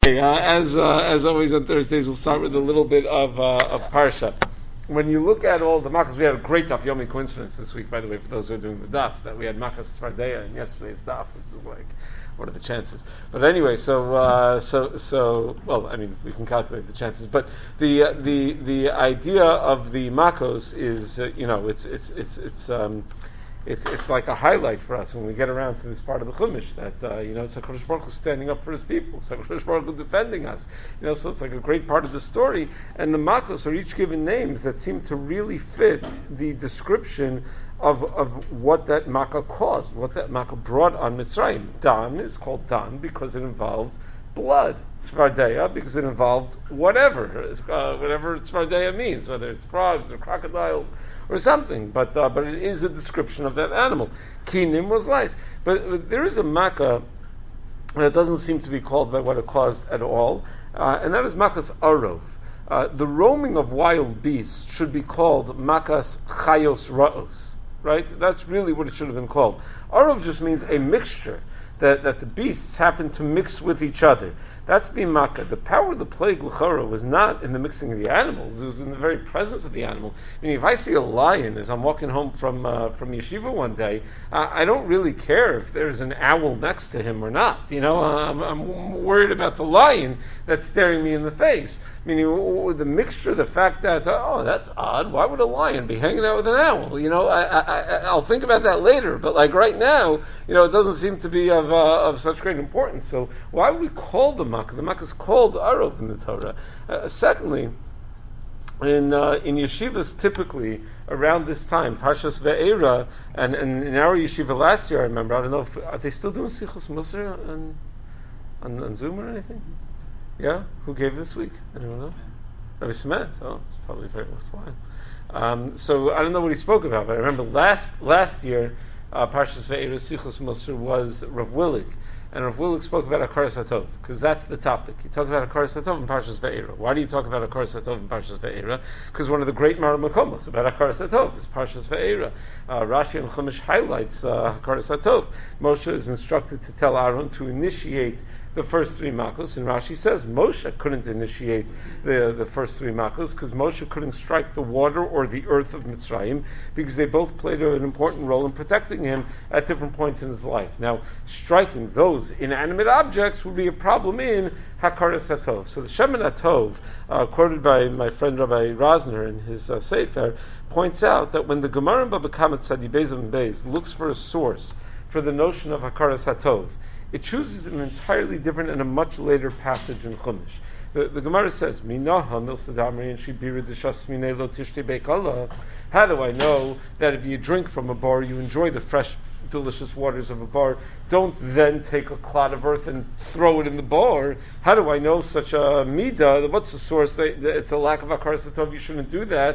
Hey, as always on Thursdays, we'll start with a little bit of Parsha. When you look at all the Makkos, we had a great Daf Yomi coincidence this week, by the way, for those who are doing the Daf, that we had Makkos Svardeya in yesterday's Daf, which is like, what are the chances? But anyway, well, I mean, we can calculate the chances, but the idea of the Makkos is, it's like a highlight for us when we get around to this part of the Chumash that it's HaKadosh Baruch Hu standing up for His people, it's HaKadosh Baruch Hu defending us. So it's like a great part of the story. And the Makkos are each given names that seem to really fit the description of what that Makkah caused, what that Makkah brought on Mitzrayim. Dan is called Dan because it involved blood. Tzvardeya because it involved whatever Tzvardeya means, whether it's frogs or crocodiles or something, but it is a description of that animal. Kinim was lice. But there is a Makkah that doesn't seem to be called by what it caused at all, and that is Makkas Arov. The roaming of wild beasts should be called Makkas Chayos Ra'os, right? That's really what it should have been called. Arov just means a mixture, that the beasts happen to mix with each other. That's the makkah. The power of the plague, l'chora, was not in the mixing of the animals. It was in the very presence of the animal. I mean, if I see a lion as I'm walking home from yeshiva one day, I don't really care if there's an owl next to him or not. I'm worried about the lion that's staring me in the face. Meaning, the mixture, the fact that, that's odd. Why would a lion be hanging out with an owl? I'll think about that later. But like right now, it doesn't seem to be of such great importance. So why would we call the makkah? The makkah is called arov in the Torah. Secondly, in yeshivas, typically around this time, Parshas Ve'era, and in our yeshiva last year, I remember. I don't know are they still doing Sichos Musar on Zoom or anything? Yeah, who gave this week? Anyone know? Rabbi Cement. Oh, it's probably very worthwhile. So I don't know what he spoke about, but I remember last year, Parshas Ve'era Sichos Musar was Rav Willig. And Rav Willig spoke about Hakaras HaTov, because that's the topic. You talk about Hakaras HaTov in Parshas Ve'era. Why do you talk about Hakaras HaTov in Parshas Ve'era? Because one of the great Maramakomos about Hakaras HaTov is Parshas Ve'era. Rashi and Chumash highlights Hakaras HaTov. Moshe is instructed to tell Aaron to initiate the first three makkos, and Rashi says Moshe couldn't initiate the first three makkos because Moshe couldn't strike the water or the earth of Mitzrayim because they both played an important role in protecting him at different points in his life. Now, striking those inanimate objects would be a problem in Hakaras HaTov. So the Shemin HaTov, quoted by my friend Rabbi Rosner in his Sefer, points out that when the Gemara in Baba Kama Tzadi Beis and Beis looks for a source for the notion of Hakaras HaTov, it chooses an entirely different and a much later passage in Chumash. The Gemara says, how do I know that if you drink from a bar, you enjoy the fresh, delicious waters of a bar? Don't then take a clod of earth and throw it in the bar. How do I know such a midah? What's the source? It's a lack of Hakaras HaTov. You shouldn't do that.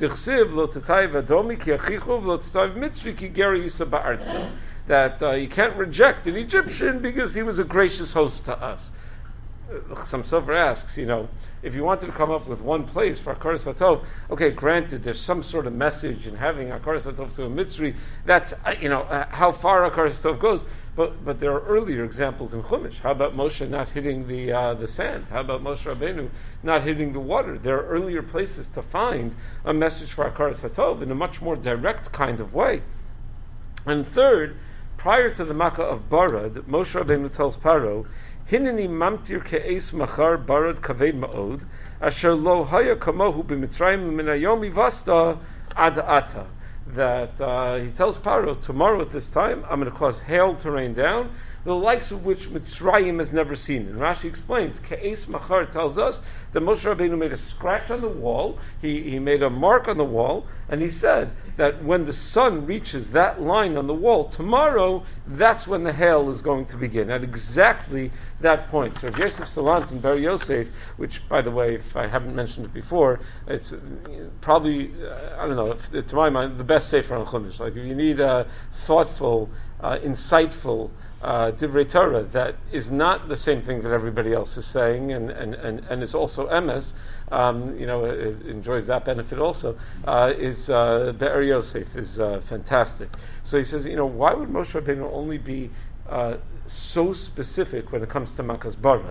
That you can't reject an Egyptian because he was a gracious host to us. Some Sofer asks, if you wanted to come up with one place for Hakaras HaTov, okay, granted, there's some sort of message in having Hakaras HaTov to a Mitzri. That's, how far Hakaras HaTov goes. But there are earlier examples in Chumash. How about Moshe not hitting the sand? How about Moshe Rabbeinu not hitting the water? There are earlier places to find a message for Hakaras HaTov in a much more direct kind of way. And third, prior to the Makkah of Barad, Moshe Rabbeinu tells Paro, Hineni mamtir ke'es machar barad kaved ma'od, asher lo haya kamohu b'mitzrayim min hayom ivasta ad ata. That he tells Paro, tomorrow at this time, I'm going to cause hail to rain down, the likes of which Mitzrayim has never seen. And Rashi explains, Ke'es Machar tells us that Moshe Rabbeinu made a scratch on the wall, he made a mark on the wall, and he said that when the sun reaches that line on the wall tomorrow, that's when the hail is going to begin, at exactly that point. So Yosef Salant and Bar Yosef, which, by the way, if I haven't mentioned it before, it's probably, to my mind, the best sefer on Chumash. Like, if you need a thoughtful, insightful Divrei Torah that is not the same thing that everybody else is saying, and is also emes, it enjoys that benefit also, is Be'er Yosef is fantastic. So he says, why would Moshe Rabbeinu only be so specific when it comes to Makas Barad?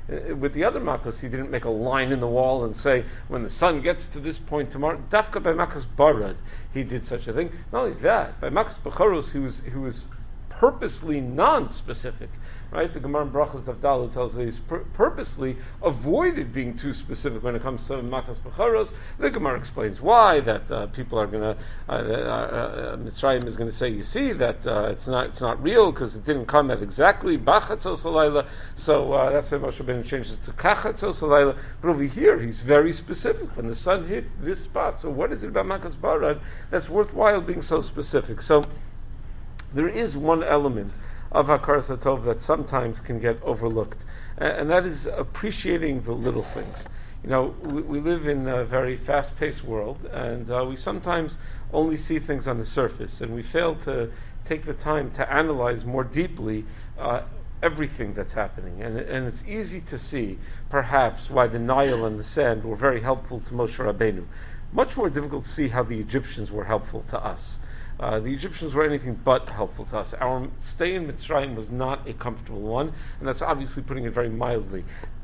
With the other makos, he didn't make a line in the wall and say, when the sun gets to this point tomorrow, dafka by makas barad, he did such a thing. Not only that, by makas bechoros, he was purposely non-specific, right? The Gemara in Brachos Davdala tells that he's purposely avoided being too specific when it comes to Makas Becharos. The Gemara explains why, that people are going to, Mitzrayim is going to say, you see, that it's not real because it didn't come at exactly Bachatzos Halayla, so that's why Moshe Rabbeinu changes to Kachatzos Halayla. But over here, he's very specific when the sun hits this spot. So what is it about Makas Barad that's worthwhile being so specific? So there is one element of Hakaras HaTov that sometimes can get overlooked, and that is appreciating the little things. You know, we live in a very fast-paced world, and we sometimes only see things on the surface, and we fail to take the time to analyze more deeply everything that's happening. And it's easy to see, perhaps, why the Nile and the sand were very helpful to Moshe Rabbeinu. Much more difficult to see how the Egyptians were helpful to us. The Egyptians were anything but helpful to us. Our stay in Mitzrayim was not a comfortable one, and that's obviously putting it very mildly.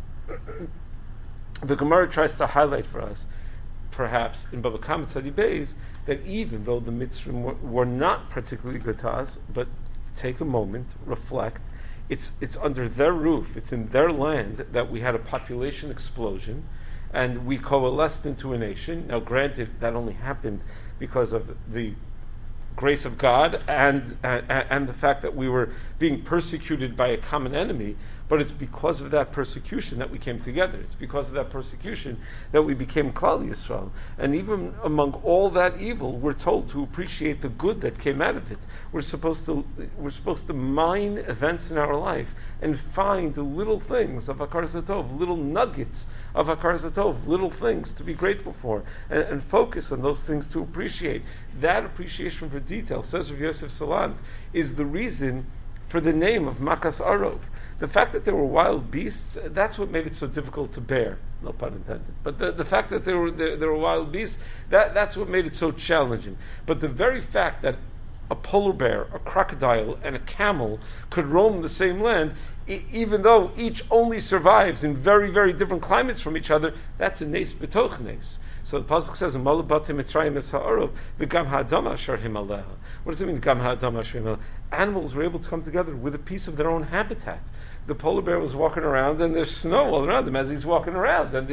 The Gemara tries to highlight for us, perhaps, in Baba Kama Tzadi Beis, that even though the Mitzrayim were not particularly good to us, but take a moment, reflect, it's under their roof, it's in their land that we had a population explosion, and we coalesced into a nation. Now granted, that only happened because of the grace of God and the fact that we were being persecuted by a common enemy, but it's because of that persecution that we came together. It's because of that persecution that we became Klal Yisrael. And even among all that evil, we're told to appreciate the good that came out of it. We're supposed to mine events in our life and find the little things of Hakaras HaTov, little nuggets of Hakaras HaTov, little things to be grateful for, and focus on those things to appreciate. That appreciation for detail, says Rav Yosef Salant, is the reason for the name of Makas Arov. The fact that there were wild beasts, that's what made it so difficult to bear. No pun intended. But the fact that there were wild beasts, that's what made it so challenging. But the very fact that a polar bear, a crocodile, and a camel could roam the same land, even though each only survives in very, very different climates from each other, that's a nes b'toch nes. So the pasuk says, Mitzrayim es ha'arov, v'gam ha'adam asher himaleha. What does it mean, gam ha'adam asher himaleha? Animals were able to come together with a piece of their own habitat. The polar bear was walking around, and there's snow all around him as he's walking around, and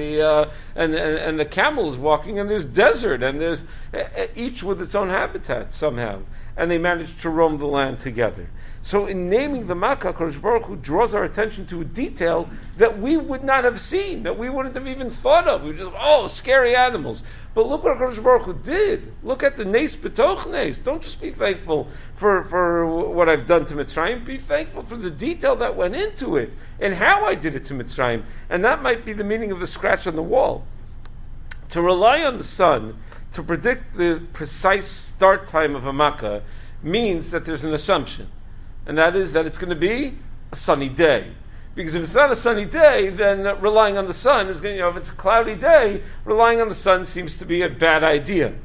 the camel is walking, and there's desert, and there's each with its own habitat somehow, and they managed to roam the land together. So in naming the Makkah, Kadosh Baruch Hu draws our attention to a detail that we would not have seen, that we wouldn't have even thought of. We would just, scary animals. But look what Kadosh Baruch Hu did. Look at the Nes B'toch Nes. Don't just be thankful for what I've done to Mitzrayim. Be thankful for the detail that went into it and how I did it to Mitzrayim. And that might be the meaning of the scratch on the wall. To rely on the sun to predict the precise start time of a Makkah means that there's an assumption. And that is that it's going to be a sunny day. Because if it's not a sunny day, then relying on the sun is going to, if it's a cloudy day, relying on the sun seems to be a bad idea.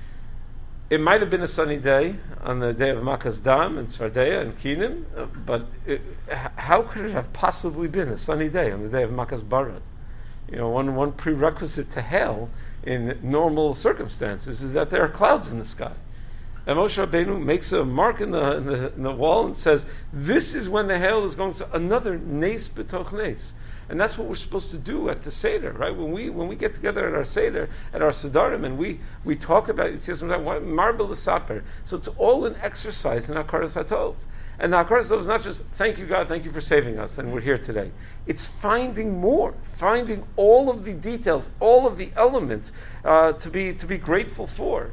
It might have been a sunny day on the day of Makas Dam and Sardeya and Kinim, but how could it have possibly been a sunny day on the day of Makas Barad? One prerequisite to hail in normal circumstances is that there are clouds in the sky. And Moshe Rabbeinu makes a mark in the wall and says, this is when the hail is going to another nes b'toch nes. And that's what we're supposed to do at the Seder, right? When we get together at our Seder, at our Sedarim, and we talk about it, says marble l'saper. So it's all an exercise in Hakaras HaTov. And the Hakaras HaTov is not just, thank you God, thank you for saving us, and we're here today. It's finding more, finding all of the details, all of the elements to be grateful for.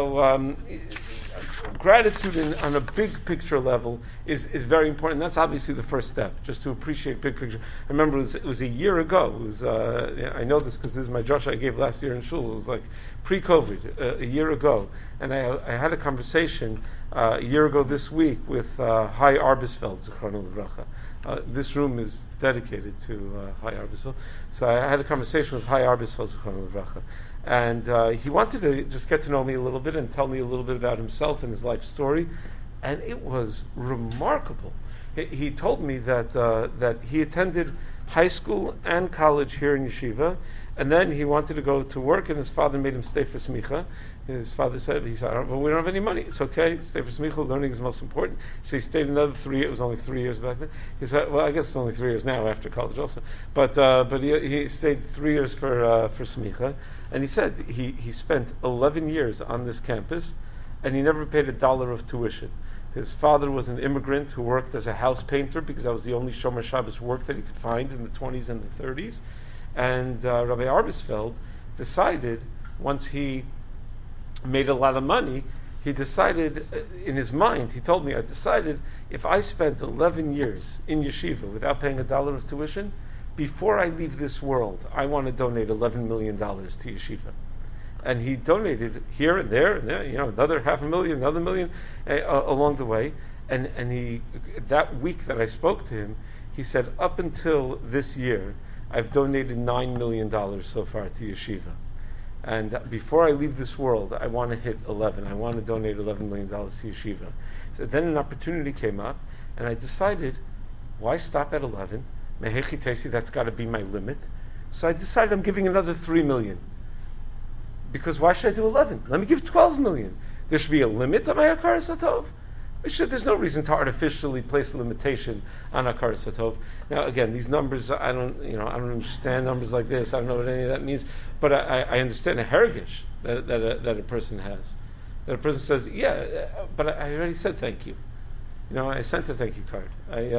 Gratitude on a big picture level is very important. That's obviously the first step, just to appreciate big picture. I remember it was a year ago. It was I know this because this is my Josh I gave last year in shul. It was like pre-COVID, a year ago, and I had a conversation a year ago this week with Hai Arbisfeld, Zichrono Livracha. This room is dedicated to Hai Arbisfeld. So I had a conversation with Hai Arbisfeld, Zichrono Livracha. And he wanted to just get to know me a little bit and tell me a little bit about himself and his life story, and it was remarkable. He told me that he attended high school and college here in yeshiva, and then he wanted to go to work, and his father made him stay for smicha. His father said, but we don't have any money. It's okay. Stay for smicha. Learning is most important. So he stayed another 3 years. It was only 3 years back then. He said, well, I guess it's only 3 years now after college also. But he stayed 3 years for smicha. And he said he spent 11 years on this campus, and he never paid $1 of tuition. His father was an immigrant who worked as a house painter because that was the only Shomer Shabbos work that he could find in the 20s and the 30s. And Rabbi Arbesfeld decided, once he made a lot of money, he decided in his mind, he told me, I decided if I spent 11 years in yeshiva without paying $1 of tuition, before I leave this world, I want to donate $11 million to yeshiva. And he donated here and there, another $500,000, another $1 million along the way. And he, that week that I spoke to him, he said, up until this year, I've donated $9 million so far to yeshiva. And before I leave this world, I want to hit 11. I want to donate $11 million to yeshiva. So then an opportunity came up, and I decided, why stop at 11? Mehechi Tesi, that's got to be my limit. So I decided I'm giving another $3 million. Because why should I do 11? Let me give 12 million. There should be a limit on my Hakaras Hatov. There's no reason to artificially place a limitation on Hakaras Hatov. Now, again, these numbers, I don't understand numbers like this. I don't know what any of that means. But I understand a hergish that a person has. That a person says, but I already said thank you. I sent a thank you card.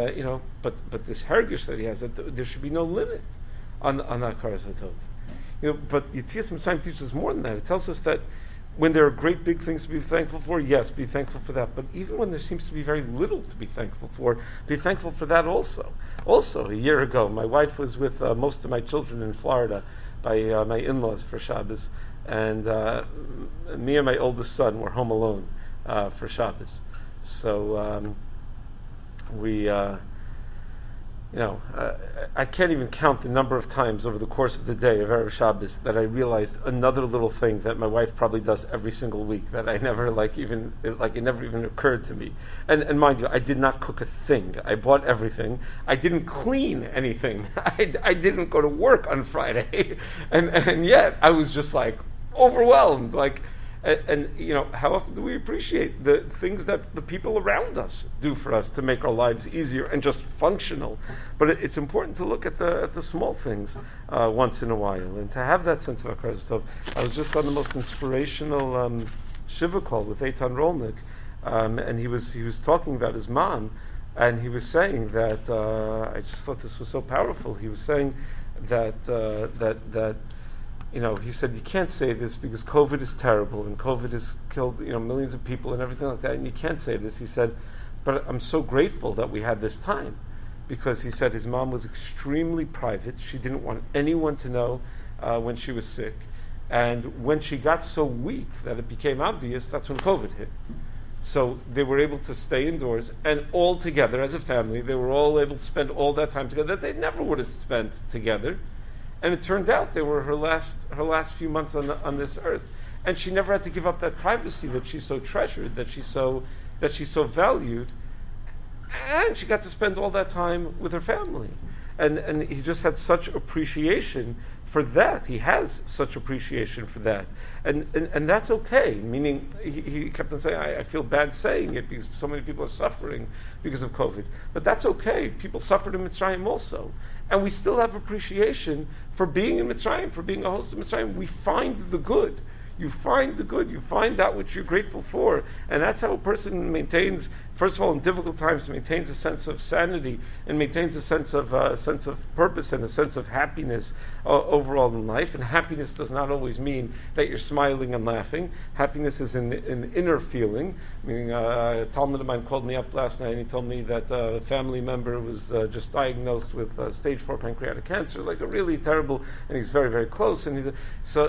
But this hergish that he has, that there should be no limit on Hakaras Hatov. But Yetzias Mitzrayim teaches us more than that. It tells us that when there are great big things to be thankful for, yes, be thankful for that. But even when there seems to be very little to be thankful for, be thankful for that also. Also, a year ago, my wife was with most of my children in Florida by my in-laws for Shabbos, and me and my oldest son were home alone for Shabbos. So I can't even count the number of times over the course of the day of Erev Shabbos that I realized another little thing that my wife probably does every single week that I never it never even occurred to me. And mind you, I did not cook a thing. I bought everything. I didn't clean anything. I didn't go to work on Friday, and yet I was just overwhelmed. And how often do we appreciate the things that the people around us do for us to make our lives easier and just functional? But it's important to look at the small things once in a while, and to have that sense of Hakaras Tov. I was just on the most inspirational Shiva call with Eitan Rolnick, and he was talking about his mom, and he was saying that I just thought this was so powerful. He was saying that he said, you can't say this because COVID is terrible and COVID has killed, millions of people and everything like that, and you can't say this. He said, but I'm so grateful that we had this time, because he said his mom was extremely private. She didn't want anyone to know when she was sick. And when she got so weak that it became obvious, that's when COVID hit. So they were able to stay indoors, and all together as a family, they were all able to spend all that time together that they never would have spent together. And it turned out they were her last few months on this earth, and she never had to give up that privacy that she so treasured, that she so valued, and she got to spend all that time with her family. And he just had such appreciation for that. He has such appreciation for that, and that's okay. Meaning, he kept on saying, I feel bad saying it because so many people are suffering because of COVID, but that's okay. People suffered in Mitzrayim also, and we still have appreciation for being in Mitzrayim, for being a host of Mitzrayim. We find the good. You find the good. You find that which you're grateful for, and that's how a person maintains. First of all, in difficult times, maintains a sense of sanity and maintains a sense of purpose and a sense of happiness overall in life. And happiness does not always mean that you're smiling and laughing. Happiness is an inner feeling. Meaning, a Talmud of mine called me up last night and he told me that a family member was just diagnosed with stage 4 pancreatic cancer, like a really terrible, and he's very, very close. And he's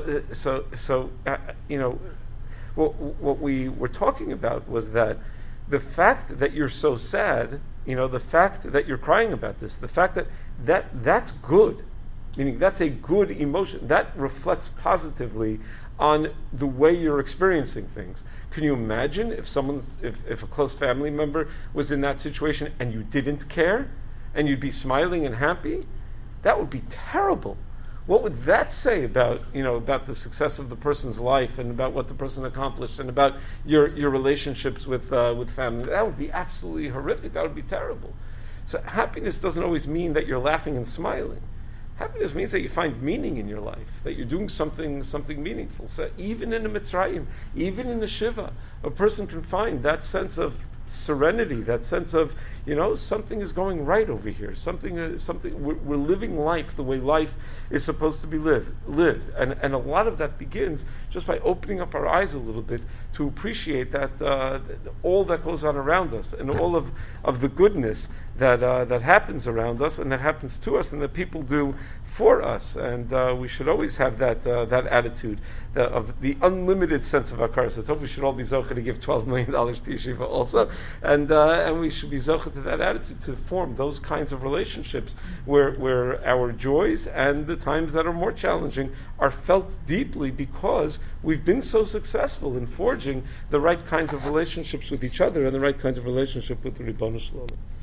what we were talking about was that the fact that you're so sad, the fact that you're crying about this, the fact that's good, meaning that's a good emotion, that reflects positively on the way you're experiencing things. Can you imagine if a close family member was in that situation and you didn't care, and you'd be smiling and happy? That would be terrible. What would that say about, about the success of the person's life and about what the person accomplished and about your relationships with family? That would be absolutely horrific. That would be terrible. So happiness doesn't always mean that you're laughing and smiling. Happiness means that you find meaning in your life, that you're doing something meaningful. So even in a Mitzrayim, even in a Shiva, a person can find that sense of serenity, that sense of, something is going right over here. We're living life the way life is supposed to be lived. And a lot of that begins just by opening up our eyes a little bit to appreciate that all that goes on around us and all of the goodness that happens around us and that happens to us and that people do for us. And we should always have that attitude of the unlimited sense of hakaras. I hope we should all be zocheh to give $12 million to Yeshiva also, and we should be zocheh to that attitude, to form those kinds of relationships where our joys and the times that are more challenging are felt deeply because we've been so successful in forging the right kinds of relationships with each other and the right kinds of relationship with the Ribono Shel Olam.